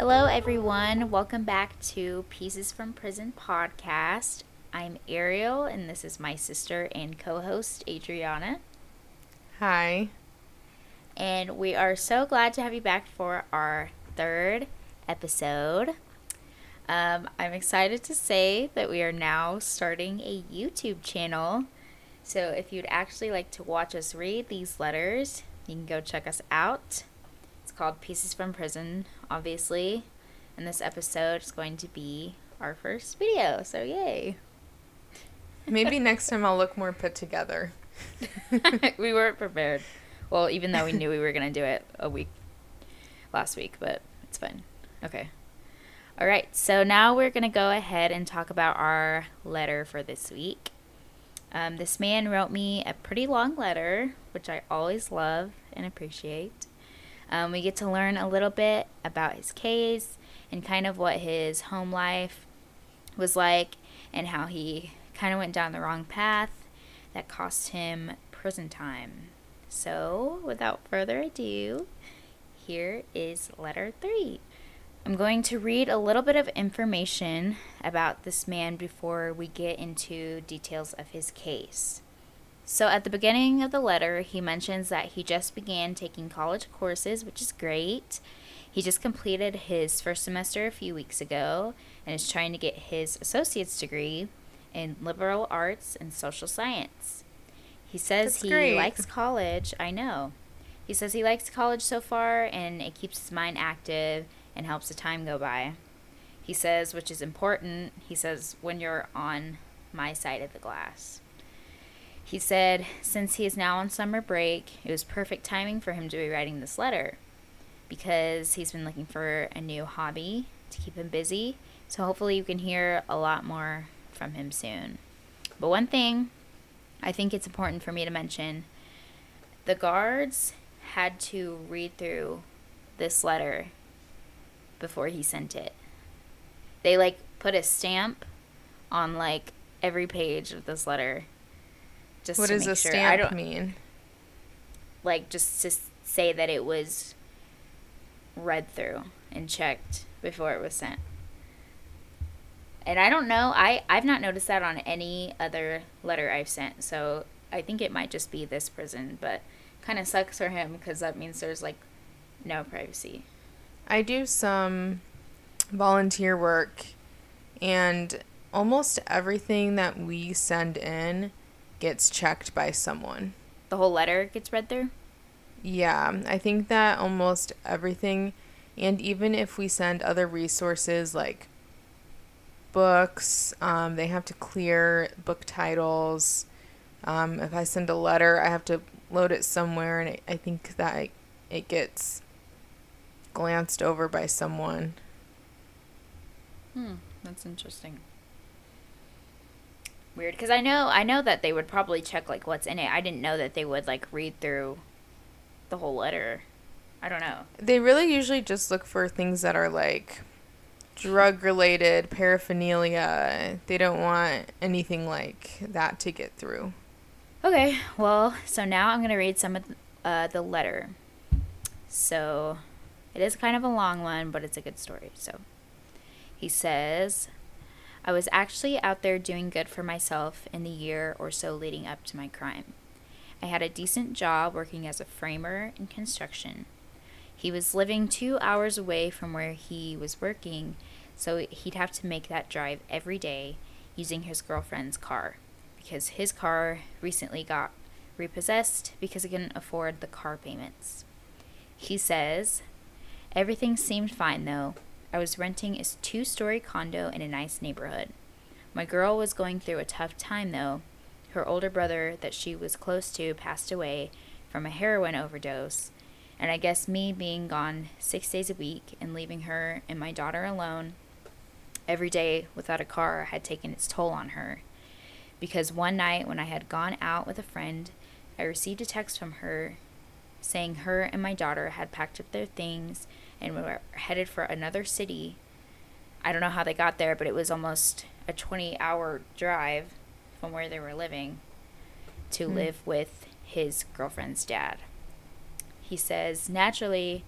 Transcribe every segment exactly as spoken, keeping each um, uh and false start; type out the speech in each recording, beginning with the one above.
Hello, everyone. Welcome back to Pieces from Prison podcast. I'm Ariel, and this is my sister and co host, Adriana. Hi. And we are so glad to have you back for our third episode. Um, I'm excited to say that we are now starting a YouTube channel. So if you'd actually like to watch us read these letters, you can go check us out. It's called Pieces from Prison, obviously. And this episode is going to be our first video, so yay. Maybe next time I'll look more put together. We weren't prepared. Well, even though we knew we were going to do it a week last week, but it's fine. Okay. All right, so now we're going to go ahead and talk about our letter for this week. Um, this man wrote me a pretty long letter, which I always love and appreciate. Um, we get to learn a little bit about his case and kind of what his home life was like and how he kind of went down the wrong path that cost him prison time. So, without further ado, here is letter three. I'm going to read a little bit of information about this man before we get into details of his case. So at the beginning of the letter, he mentions that he just began taking college courses, which is great. He just completed his first semester a few weeks ago and is trying to get his associate's degree in liberal arts and social science. He says That's he great. likes college. I know. He says he likes college so far and it keeps his mind active and helps the time go by. He says, which is important, he says, when you're on my side of the glass. He said, since he is now on summer break, it was perfect timing for him to be writing this letter because he's been looking for a new hobby to keep him busy. So hopefully you can hear a lot more from him soon. But one thing I think it's important for me to mention, the guards had to read through this letter before he sent it. They like put a stamp on like every page of this letter. Just what to does make a sure. stamp I don't, mean? Like just to say that it was read through and checked before it was sent. And I don't know, I, I've not noticed that on any other letter I've sent, so I think it might just be this prison, but kind of sucks for him because that means there's like no privacy. I do some volunteer work, and almost everything that we send in gets checked by someone. The whole letter gets read through? Yeah, I think that almost everything, and even if we send other resources like books, um, they have to clear book titles. Um, if I send a letter, I have to load it somewhere, and I, I think that it gets glanced over by someone. Hmm, that's interesting. Weird, because I know I know that they would probably check like what's in it. I didn't know that they would like read through the whole letter. I don't know. They really usually just look for things that are like drug related, paraphernalia. They don't want anything like that to get through. Okay, well, so now I'm going to read some of uh, the letter. So it is kind of a long one, but it's a good story. So he says, I was actually out there doing good for myself in the year or so leading up to my crime. I had a decent job working as a framer in construction. He was living two hours away from where he was working, so he'd have to make that drive every day using his girlfriend's car because his car recently got repossessed because he couldn't afford the car payments. He says, everything seemed fine though. I was renting a two-story condo in a nice neighborhood. My girl was going through a tough time, though. Her older brother that she was close to passed away from a heroin overdose, and I guess me being gone six days a week and leaving her and my daughter alone every day without a car had taken its toll on her. Because one night when I had gone out with a friend, I received a text from her saying her and my daughter had packed up their things and were headed for another city. I don't know how they got there, but it was almost a twenty-hour drive from where they were living to mm. live with his girlfriend's dad. He says, naturally,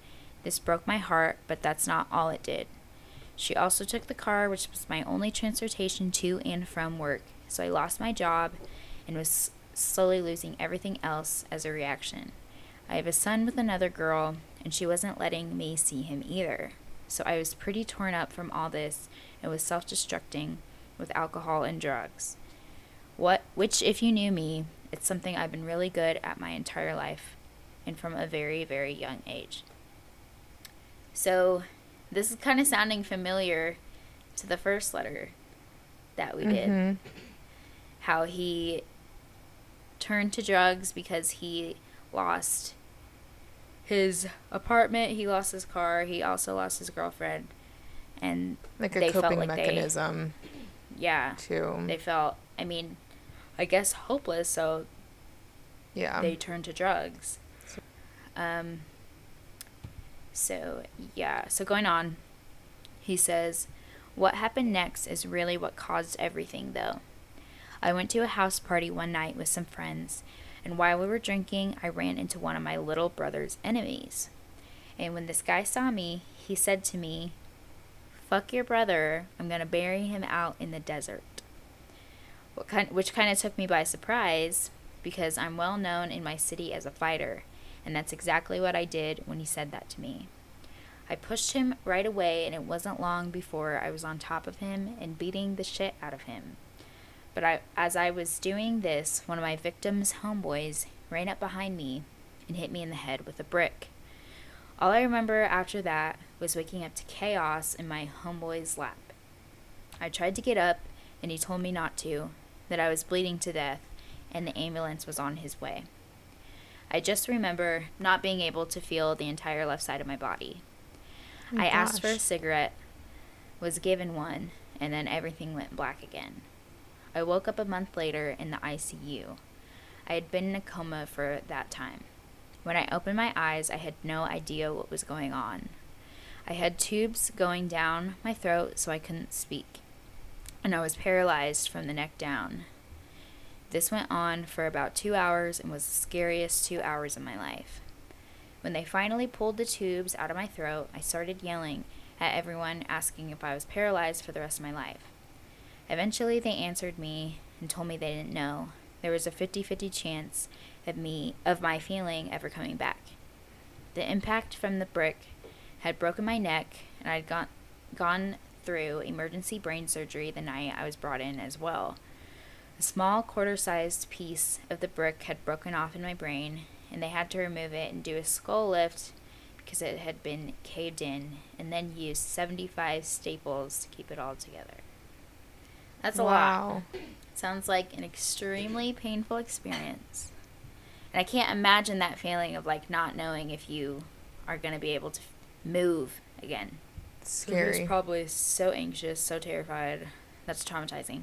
This broke my heart, but that's not all it did. She also took the car, which was my only transportation to and from work, so I lost my job and was slowly losing everything else as a reaction. I have a son with another girl, and she wasn't letting me see him either. So I was pretty torn up from all this and was self-destructing with alcohol and drugs. What, which, if you knew me, it's something I've been really good at my entire life and from a very, very young age. So this is kind of sounding familiar to the first letter that we did. Mm-hmm. How he turned to drugs because he lost his apartment, he lost his car, he also lost his girlfriend, and Like a they coping felt like mechanism. They, yeah. Too. They felt, I mean, I guess hopeless, so yeah. they turned to drugs. Um. So, yeah. So going on, he says, what happened next is really what caused everything, though. I went to a house party one night with some friends, and while we were drinking, I ran into one of my little brother's enemies. And when this guy saw me, he said to me, fuck your brother, I'm going to bury him out in the desert. What kind, which kind of took me by surprise, because I'm well known in my city as a fighter, and that's exactly what I did when he said that to me. I pushed him right away, and it wasn't long before I was on top of him and beating the shit out of him. But I, as I was doing this, one of my victim's homeboys ran up behind me and hit me in the head with a brick. All I remember after that was waking up to chaos in my homeboy's lap. I tried to get up, and he told me not to, that I was bleeding to death, and the ambulance was on his way. I just remember not being able to feel the entire left side of my body. Oh, I asked for a gosh. cigarette, was given one, and then everything went black again. I woke up a month later in the I C U. I had been in a coma for that time. When I opened my eyes, I had no idea what was going on. I had tubes going down my throat so I couldn't speak, and I was paralyzed from the neck down. This went on for about two hours and was the scariest two hours of my life. When they finally pulled the tubes out of my throat, I started yelling at everyone, asking if I was paralyzed for the rest of my life. Eventually, they answered me and told me they didn't know. There was a fifty-fifty chance of me of my feeling ever coming back. The impact from the brick had broken my neck, and I'd gone gone through emergency brain surgery the night I was brought in as well. A small quarter-sized piece of the brick had broken off in my brain, and they had to remove it and do a skull lift because it had been caved in, and then use seventy-five staples to keep it all together. That's a Wow. lot. Sounds like an extremely painful experience. And I can't imagine that feeling of like not knowing if you are going to be able to f- move again. So he Scary. was probably so anxious, so terrified. That's traumatizing.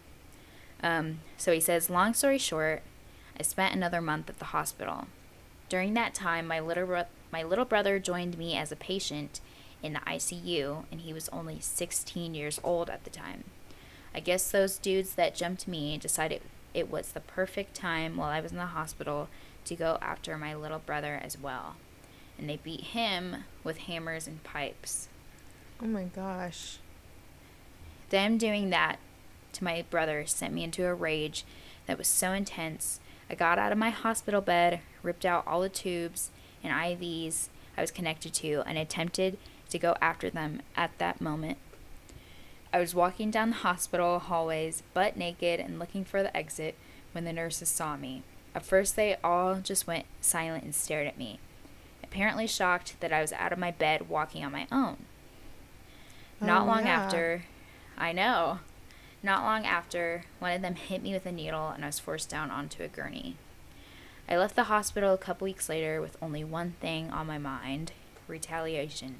Um, so he says, long story short, I spent another month at the hospital. During that time, my little bro- my little brother joined me as a patient in the I C U, and he was only sixteen years old at the time. I guess those dudes that jumped me decided it was the perfect time while I was in the hospital to go after my little brother as well. And they beat him with hammers and pipes. Oh my gosh. Them doing that to my brother sent me into a rage that was so intense. I got out of my hospital bed, ripped out all the tubes and I Vs I was connected to, and attempted to go after them at that moment. I was walking down the hospital hallways, butt naked and looking for the exit when the nurses saw me. At first, they all just went silent and stared at me, apparently shocked that I was out of my bed walking on my own. Not Oh, long yeah. after, I know, not long after, one of them hit me with a needle and I was forced down onto a gurney. I left the hospital a couple weeks later with only one thing on my mind: retaliation.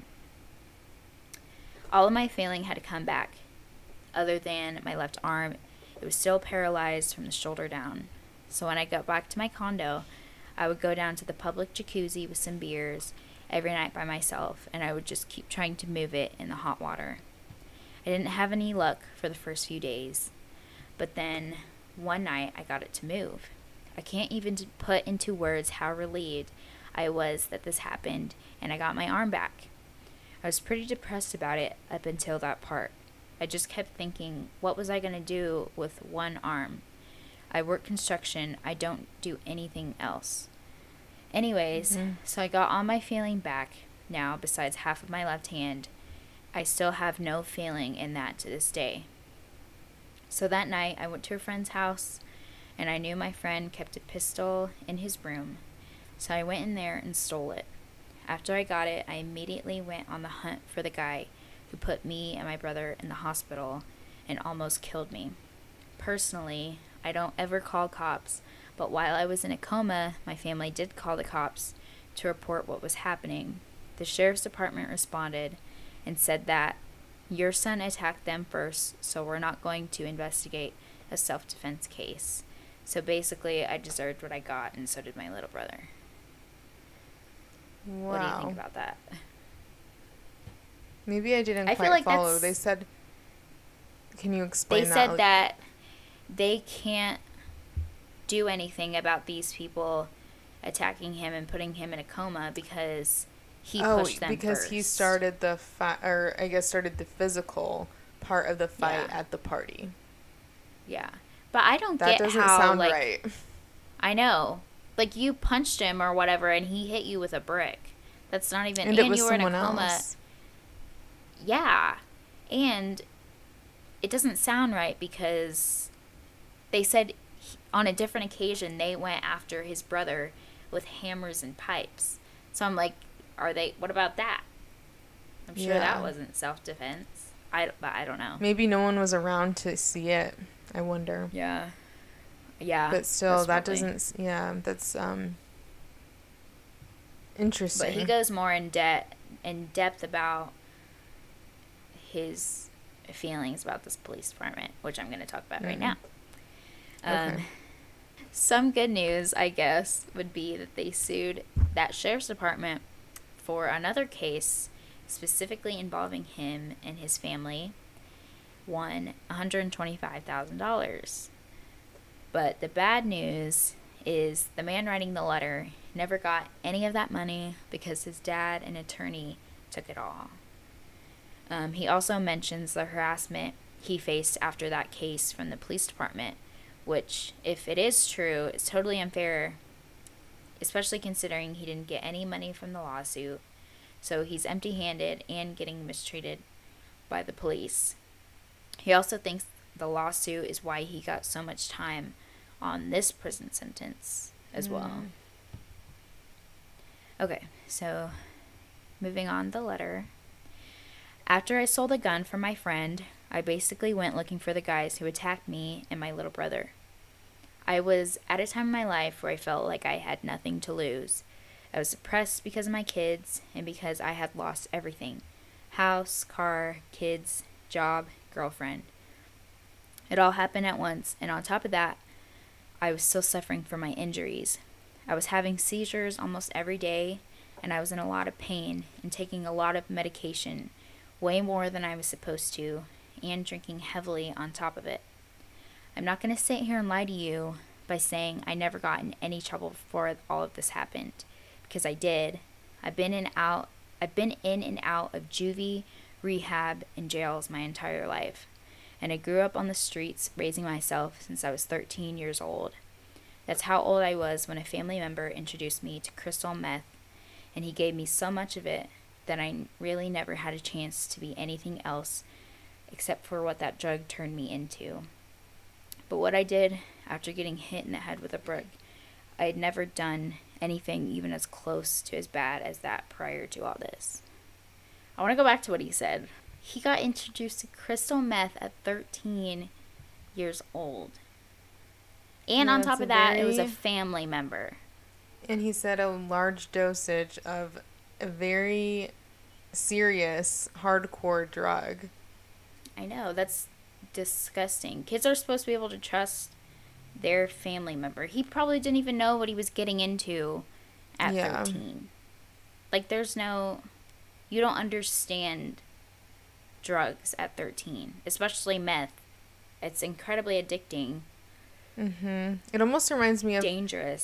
All of my feeling had to come back. Other than my left arm, it was still paralyzed from the shoulder down. So when I got back to my condo, I would go down to the public jacuzzi with some beers every night by myself, and I would just keep trying to move it in the hot water. I didn't have any luck for the first few days, but then one night I got it to move. I can't even put into words how relieved I was that this happened and I got my arm back. I was pretty depressed about it up until that part. I just kept thinking, what was I going to do with one arm? I work construction. I don't do anything else. Anyways, mm-hmm. so I got all my feeling back now besides half of my left hand. I still have no feeling in that to this day. So that night, I went to a friend's house, and I knew my friend kept a pistol in his room. So I went in there and stole it. After I got it, I immediately went on the hunt for the guy who put me and my brother in the hospital and almost killed me. Personally, I don't ever call cops, but while I was in a coma, my family did call the cops to report what was happening. The sheriff's department responded and said that your son attacked them first, so we're not going to investigate a self-defense case. So basically, I deserved what I got, and so did my little brother. Wow. What do you think about that? Maybe I didn't I quite feel like follow. that's- They said, can you explain They that? said that they can't do anything about these people attacking him and putting him in a coma because he oh, pushed them because first. he started the fight, or I guess started the physical part of the fight Yeah. at the party. Yeah. But I don't That get doesn't how, sound like, right. I know. Like, you punched him or whatever, and he hit you with a brick. That's not even... And, And, it was you were in a someone coma. else. Yeah. And it doesn't sound right because they said he, on a different occasion they went after his brother with hammers and pipes. So I'm like, are they... What about that? I'm sure Yeah. that wasn't self-defense. I, but I don't know. Maybe no one was around to see it. I wonder. Yeah. Yeah. But still, that probably. doesn't... Yeah, that's um interesting. But he goes more in debt in depth about his feelings about this police department, which I'm going to talk about mm-hmm. right now. Um, Okay. Some good news, I guess, would be that they sued that sheriff's department for another case specifically involving him and his family, won one hundred twenty-five thousand dollars. But the bad news is the man writing the letter never got any of that money because his dad, an attorney, took it all. Um, he also mentions the harassment he faced after that case from the police department, which, if it is true, is totally unfair, especially considering he didn't get any money from the lawsuit. So he's empty-handed and getting mistreated by the police. He also thinks the lawsuit is why he got so much time on this prison sentence as mm. well. Okay, so moving on the letter. After I sold a gun for my friend, I basically went looking for the guys who attacked me and my little brother. I was at a time in my life where I felt like I had nothing to lose. I was depressed because of my kids and because I had lost everything. House, car, kids, job, girlfriend. It all happened at once, and on top of that, I was still suffering from my injuries. I was having seizures almost every day, and I was in a lot of pain and taking a lot of medication, way more than I was supposed to, and drinking heavily on top of it. I'm not going to sit here and lie to you by saying I never got in any trouble before all of this happened, because I did. I've been in out I've been in and out of juvie, rehab, and jails my entire life. And I grew up on the streets raising myself since I was thirteen years old. That's how old I was when a family member introduced me to crystal meth, and he gave me so much of it that I really never had a chance to be anything else except for what that drug turned me into. But what I did after getting hit in the head with a brick, I had never done anything even as close to as bad as that prior to all this. I want to go back to what he said. He got introduced to crystal meth at thirteen years old. And Yeah, on top that's of a that, very- it was a family member. And he said a large dosage of a very serious, hardcore drug. I know, that's disgusting. Kids are supposed to be able to trust their family member. He probably didn't even know what he was getting into at Yeah. thirteen. Like, there's no... You don't understand drugs at thirteen, especially meth. It's incredibly addicting. Mm-hmm. It almost reminds me of... Dangerous.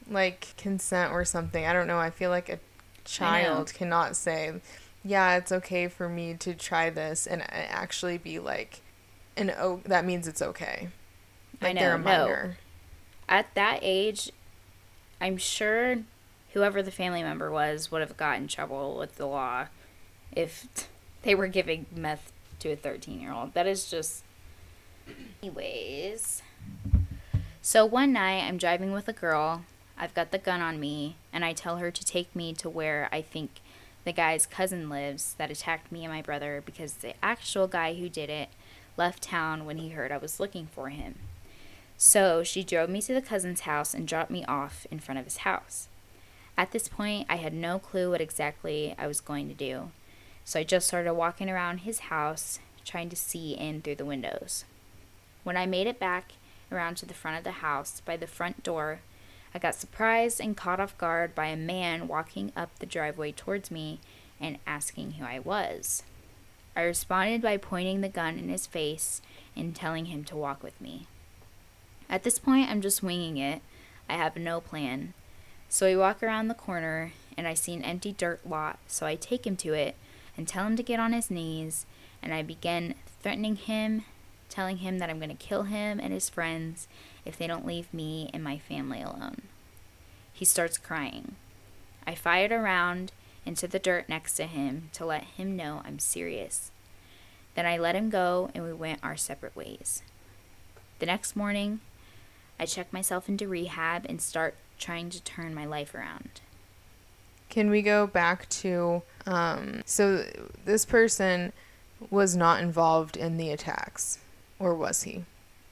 like consent or something. I don't know. I feel like a child cannot say, yeah, it's okay for me to try this, and actually be like, an oh, that means it's okay. Like, I know. they're a No. minor. At that age, I'm sure whoever the family member was would have got in trouble with the law if they were giving meth to a thirteen-year-old. That is just... Anyways. So one night, I'm driving with a girl. I've got the gun on me, and I tell her to take me to where I think the guy's cousin lives that attacked me and my brother, because the actual guy who did it left town when he heard I was looking for him. So she drove me to the cousin's house and dropped me off in front of his house. At this point, I had no clue what exactly I was going to do. So I just started walking around his house, trying to see in through the windows. When I made it back around to the front of the house, by the front door, I got surprised and caught off guard by a man walking up the driveway towards me and asking who I was. I responded by pointing the gun in his face and telling him to walk with me. At this point, I'm just winging it. I have no plan. So we walk around the corner, and I see an empty dirt lot, so I take him to it and tell him to get on his knees, and I begin threatening him, telling him that I'm going to kill him and his friends if they don't leave me and my family alone. He starts crying. I fired around into the dirt next to him to let him know I'm serious. Then I let him go, and we went our separate ways. The next morning, I check myself into rehab and start trying to turn my life around. Can we go back to, um, so this person was not involved in the attacks, or was he?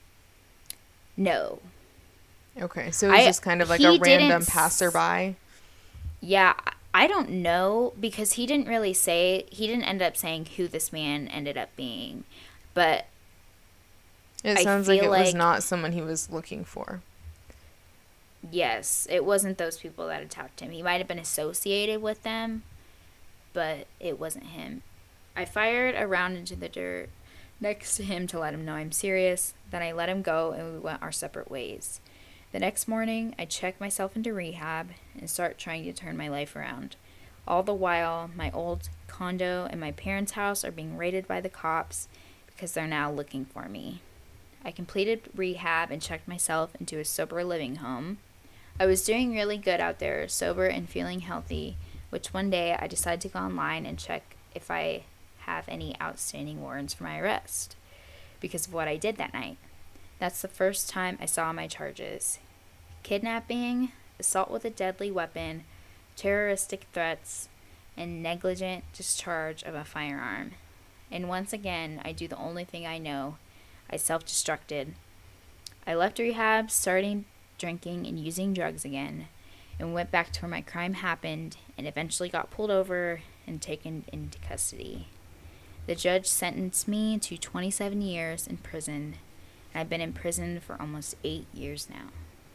No. Okay, so it was I- just kind of like he a random didn't s- passerby. Yeah, I don't know, because he didn't really say, he didn't end up saying who this man ended up being. But It I sounds like it feel was like- not someone he was looking for. yes, it wasn't those people that attacked him. He might have been associated with them, but it wasn't him. I fired a round into the dirt next to him to let him know I'm serious. Then I let him go, and we went our separate ways. The next morning, I check myself into rehab and start trying to turn my life around. All the while, my old condo and my parents' house are being raided by the cops because they're now looking for me. I completed rehab and checked myself into a sober living home. I was doing really good out there, sober and feeling healthy, which one day I decided to go online and check if I have any outstanding warrants for my arrest because of what I did that night. That's the first time I saw my charges: kidnapping, assault with a deadly weapon, terroristic threats, and negligent discharge of a firearm. And once again, I do the only thing I know. I self-destructed. I left rehab, starting drinking and using drugs again, and went back to where my crime happened, and eventually got pulled over and taken into custody. The judge sentenced me to twenty-seven years in prison, and I've been in prison for almost eight years now.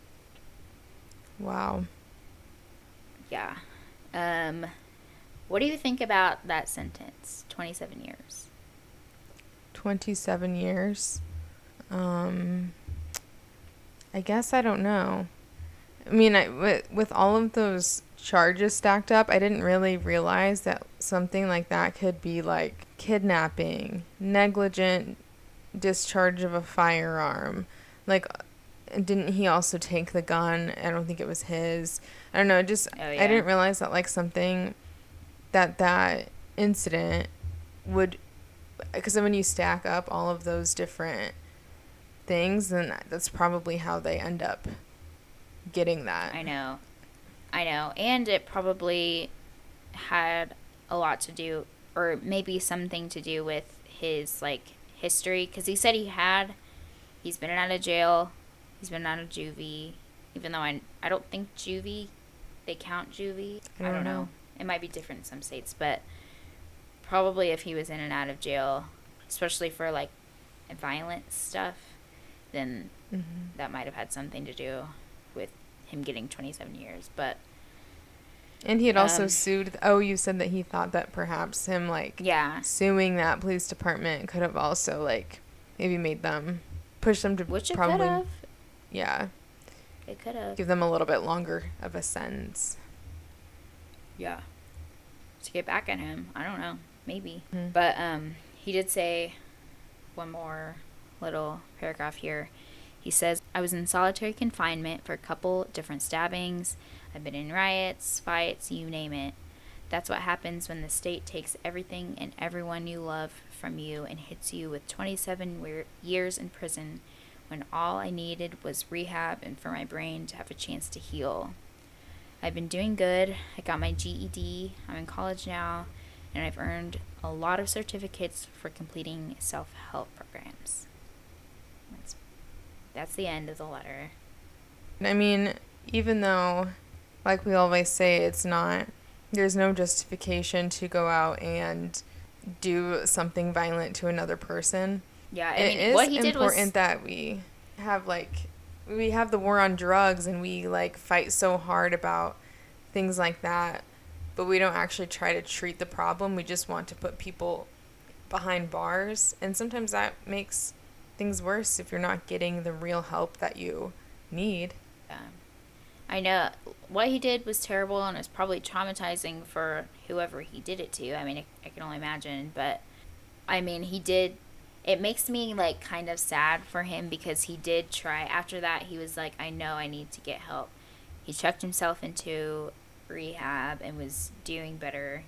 Wow. Yeah. Um, what do you think about that sentence? twenty-seven years. twenty-seven years. Um, I guess I don't know. I mean, I, with, with all of those charges stacked up, I didn't really realize that something like that could be like kidnapping, negligent discharge of a firearm. Like, didn't he also take the gun? I don't think it was his. I don't know. It just, Oh, yeah. I didn't realize that like something that that incident would, because when you stack up all of those different things, then that's probably how they end up getting that. I know. I know. And it probably had a lot to do, or maybe something to do with his, like, history. Because he said he had, he's been out of jail, he's been out of juvie, even though I, I don't think juvie, they count juvie. I don't know. It might be different in some states, but probably if he was in and out of jail, especially for, like, violent stuff, then Mm-hmm. that might have had something to do with him getting twenty-seven years. But And he had also Um, sued. Oh, you said that he thought that perhaps him like yeah, suing that police department could have also like maybe made them push them to which it probably could have. yeah. It could have. Give them a little bit longer of a sentence. Yeah. To get back at him. I don't know. Maybe. Mm-hmm. But um, he did say one more little paragraph here. He says, I was in solitary confinement for a couple different stabbings. I've been in riots, fights, you name it. That's what happens when the state takes everything and everyone you love from you and hits you with twenty-seven weir- years in prison when all I needed was rehab and for my brain to have a chance to heal. I've been doing good. I got my G E D. I'm in college now, and I've earned a lot of certificates for completing self-help programs. That's, that's the end of the letter. I mean, even though, like we always say, it's not, there's no justification to go out and do something violent to another person. Yeah, I it mean, is what he did important was that we have, like, we have the war on drugs and we, like, fight so hard about things like that, but we don't actually try to treat the problem. We just want to put people behind bars, and sometimes that makes things worse if you're not getting the real help that you need. Yeah. I know what he did was terrible and it was probably traumatizing for whoever he did it to. I mean, I, I can only imagine, but I mean, he did. It makes me, like, kind of sad for him because he did try. After that, he was like, I know I need to get help. He checked himself into rehab and was doing better.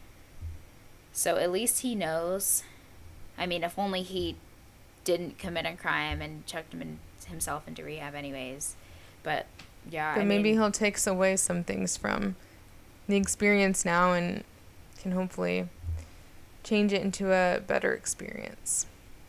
So at least he knows. I mean, if only he didn't commit a crime and checked him in, himself into rehab anyways. But, yeah, But I maybe mean, he'll take away some things from the experience now and can hopefully change it into a better experience.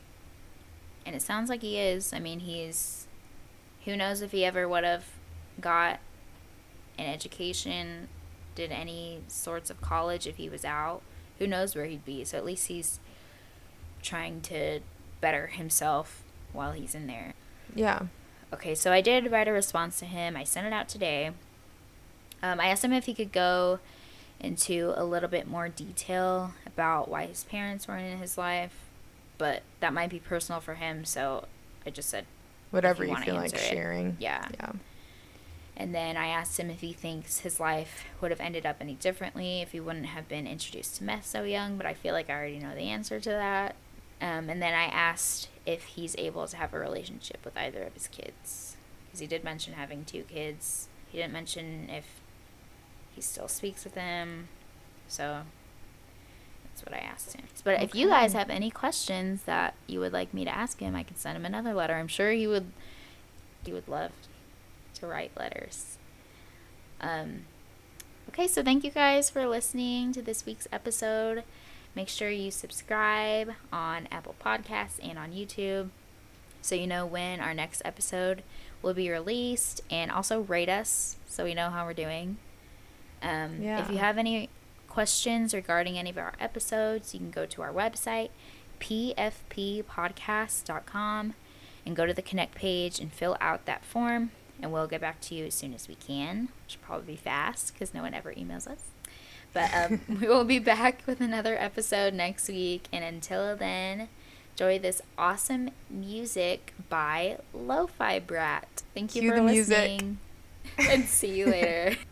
and it sounds like he is. I mean, he's, who knows if he ever would have got an education, did any sorts of college if he was out. Who knows where he'd be. So at least he's trying to better himself while he's in there. Yeah. Okay, so I did write a response to him. I sent it out today. Um, I asked him if he could go into a little bit more detail about why his parents weren't in his life, but that might be personal for him, so I just said, Whatever you you wanna feel like answer it. sharing. yeah. Yeah. And then I asked him if he thinks his life would have ended up any differently if he wouldn't have been introduced to meth so young, but I feel like I already know the answer to that. Um, and then I asked if he's able to have a relationship with either of his kids, because he did mention having two kids. He didn't mention if he still speaks with them, so that's what I asked him. But okay. If you guys have any questions that you would like me to ask him, I can send him another letter. I'm sure he would he would love to write letters. Um, okay, so thank you guys for listening to this week's episode. Make sure you subscribe on Apple Podcasts and on YouTube so you know when our next episode will be released, and also rate us so we know how we're doing. Um, yeah. If you have any questions regarding any of our episodes, you can go to our website, p f p podcast dot com, and go to the Connect page and fill out that form, and we'll get back to you as soon as we can, which will probably be fast because no one ever emails us. But um, we will be back with another episode next week, and until then, enjoy this awesome music by Lo-Fi Brat. Thank you Cue for the listening, music. and see you later.